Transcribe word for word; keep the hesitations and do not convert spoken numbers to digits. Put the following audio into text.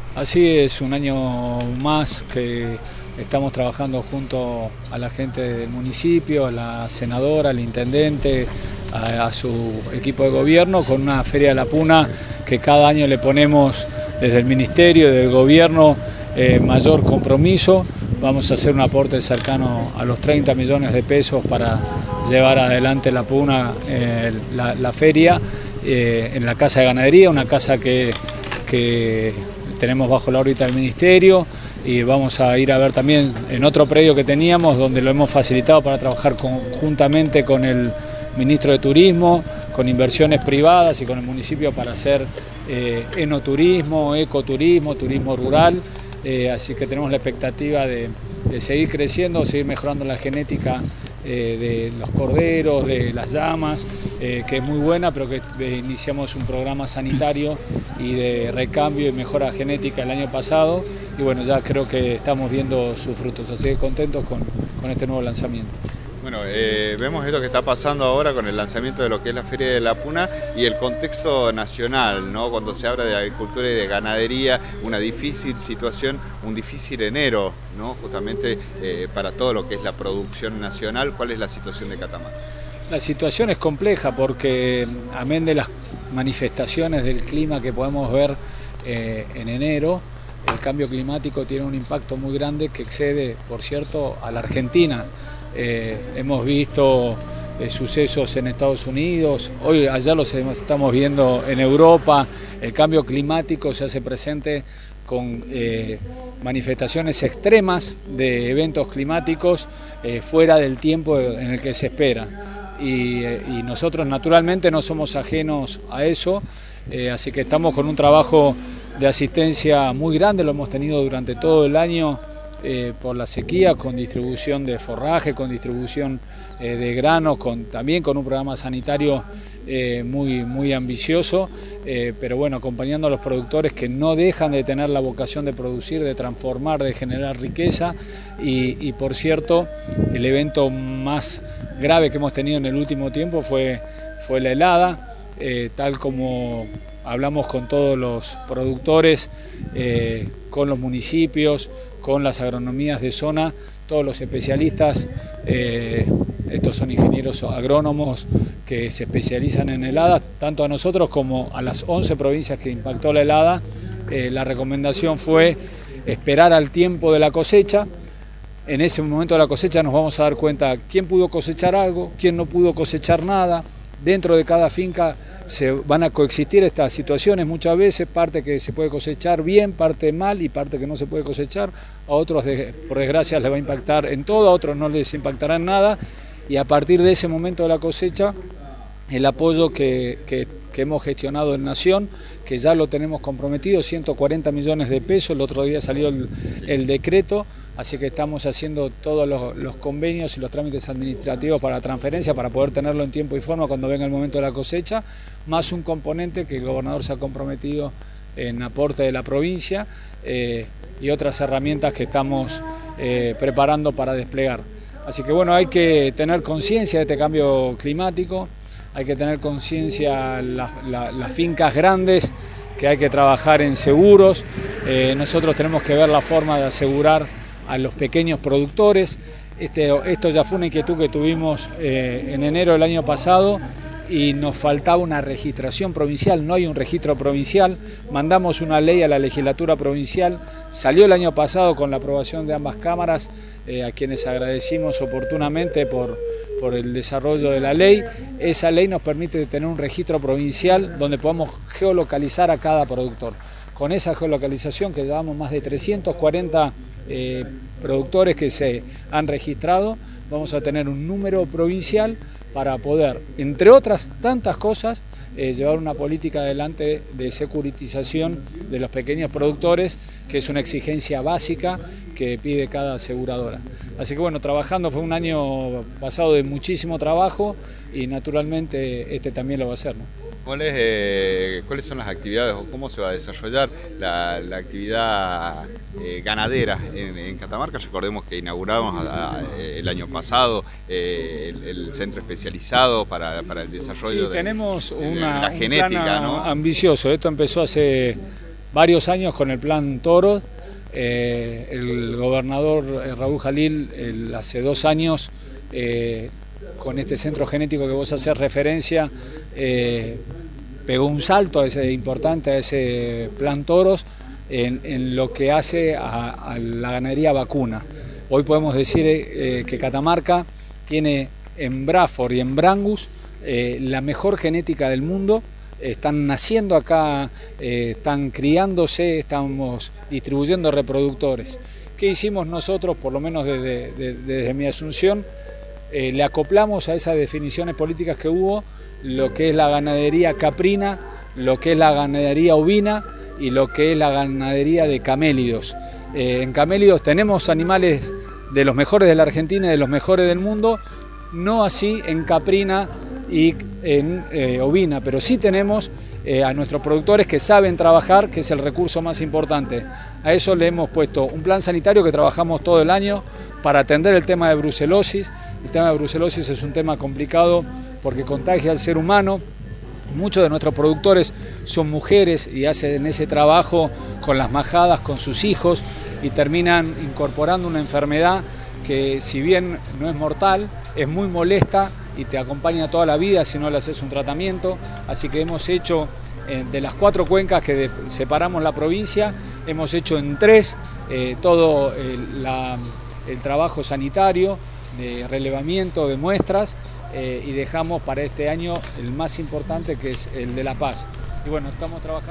Así es, un año más que estamos trabajando junto a la gente del municipio, a la senadora, al intendente, a, a su equipo de gobierno, con una Feria de la Puna que cada año le ponemos desde el ministerio, desde el gobierno, eh, mayor compromiso. Vamos a hacer un aporte cercano a los treinta millones de pesos para llevar adelante la Puna, eh, la, la feria, eh, en la Casa de Ganadería, una casa que, que tenemos bajo la órbita del ministerio, y vamos a ir a ver también en otro predio que teníamos, donde lo hemos facilitado para trabajar conjuntamente con el ministro de Turismo, con inversiones privadas y con el municipio para hacer eh, enoturismo, ecoturismo, turismo rural. Eh, así que tenemos la expectativa de, de seguir creciendo, seguir mejorando la genética eh, de los corderos, de las llamas, eh, que es muy buena, pero que eh, iniciamos un programa sanitario y de recambio y mejora genética el año pasado, y bueno, ya creo que estamos viendo sus frutos, así que contentos con, con este nuevo lanzamiento. Bueno, eh, vemos esto que está pasando ahora con el lanzamiento de lo que es la Feria de la Puna y el contexto nacional, ¿no? Cuando se habla de agricultura y de ganadería, una difícil situación, un difícil enero, ¿no? Justamente eh, para todo lo que es la producción nacional. ¿Cuál es la situación de Catamarca? La situación es compleja porque, amén de las manifestaciones del clima que podemos ver eh, en enero, el cambio climático tiene un impacto muy grande que excede, por cierto, a la Argentina. Eh, hemos visto eh, sucesos en Estados Unidos, hoy allá los estamos viendo en Europa. El cambio climático se hace presente con eh, manifestaciones extremas de eventos climáticos eh, fuera del tiempo en el que se espera. Y, eh, y nosotros naturalmente no somos ajenos a eso, eh, así que estamos con un trabajo de asistencia muy grande, lo hemos tenido durante todo el año. Eh, por la sequía, con distribución de forraje, con distribución eh, de granos, con, también con un programa sanitario eh, muy, muy ambicioso, eh, pero bueno, acompañando a los productores que no dejan de tener la vocación de producir, de transformar, de generar riqueza. Y, y por cierto, el evento más grave que hemos tenido en el último tiempo fue, fue la helada, eh, tal como hablamos con todos los productores, eh, con los municipios, con las agronomías de zona, todos los especialistas, eh, estos son ingenieros agrónomos que se especializan en heladas, tanto a nosotros como a las once provincias que impactó la helada. Eh, la recomendación fue esperar al tiempo de la cosecha. En ese momento de la cosecha nos vamos a dar cuenta quién pudo cosechar algo, quién no pudo cosechar nada. Dentro de cada finca se van a coexistir estas situaciones muchas veces, parte que se puede cosechar bien, parte mal y parte que no se puede cosechar. A otros, por desgracia, les va a impactar en todo, a otros no les impactará en nada. Y a partir de ese momento de la cosecha, el apoyo que, que, que hemos gestionado en Nación, que ya lo tenemos comprometido, ciento cuarenta millones de pesos, el otro día salió el, el decreto, así que estamos haciendo todos los, los convenios y los trámites administrativos para la transferencia, para poder tenerlo en tiempo y forma cuando venga el momento de la cosecha, más un componente que el gobernador se ha comprometido en aporte de la provincia, eh, y otras herramientas que estamos eh, preparando para desplegar. Así que bueno, hay que tener conciencia de este cambio climático, hay que tener conciencia las la, las fincas grandes, que hay que trabajar en seguros. Eh, nosotros tenemos que ver la forma de asegurar a los pequeños productores. Este, esto ya fue una inquietud que tuvimos eh, en enero del año pasado, y nos faltaba una registración provincial, no hay un registro provincial. Mandamos una ley a la legislatura provincial, salió el año pasado con la aprobación de ambas cámaras, eh, a quienes agradecimos oportunamente por, por el desarrollo de la ley. Esa ley nos permite tener un registro provincial donde podamos geolocalizar a cada productor. Con esa geolocalización, que llevamos más de trescientos cuarenta eh, productores que se han registrado, vamos a tener un número provincial para poder, entre otras tantas cosas, eh, llevar una política adelante de securitización de los pequeños productores, que es una exigencia básica que pide cada aseguradora. Así que bueno, trabajando, fue un año pasado de muchísimo trabajo, y naturalmente este también lo va a hacer, ¿no? ¿Cuáles, eh, ¿Cuáles son las actividades o cómo se va a desarrollar la, la actividad eh, ganadera en, en Catamarca? Recordemos que inauguramos a, a, el año pasado eh, el, el centro especializado para, para el desarrollo sí, de, tenemos de, una, de la genética, un plan ¿no? ambicioso. Esto empezó hace varios años con el plan Toro. Eh, el gobernador eh, Raúl Jalil el, hace dos años eh, con este centro genético que vos haces referencia eh, pegó un salto a ese, importante a ese plan Toros en, en lo que hace a, a la ganadería vacuna. Hoy podemos decir eh, que Catamarca tiene en Braford y en Brangus eh, la mejor genética del mundo. Están naciendo acá, eh, están criándose, estamos distribuyendo reproductores. ¿Qué hicimos nosotros, por lo menos desde, desde, desde mi asunción? Eh, le acoplamos a esas definiciones políticas que hubo lo que es la ganadería caprina, lo que es la ganadería ovina y lo que es la ganadería de camélidos. Eh, en camélidos tenemos animales de los mejores de la Argentina y de los mejores del mundo, no así en caprina y en eh, ovina, pero sí tenemos eh, a nuestros productores que saben trabajar, que es el recurso más importante. A eso le hemos puesto un plan sanitario que trabajamos todo el año para atender el tema de brucelosis. El tema de brucelosis es un tema complicado porque contagia al ser humano. Muchos de nuestros productores son mujeres y hacen ese trabajo con las majadas, con sus hijos, y terminan incorporando una enfermedad que, si bien no es mortal, es muy molesta y te acompaña toda la vida si no le haces un tratamiento. Así que hemos hecho, eh, de las cuatro cuencas que de, separamos la provincia, hemos hecho en tres eh, todo el, la, el trabajo sanitario, de relevamiento de muestras, eh, y dejamos para este año el más importante, que es el de La Paz. Y bueno, estamos trabajando.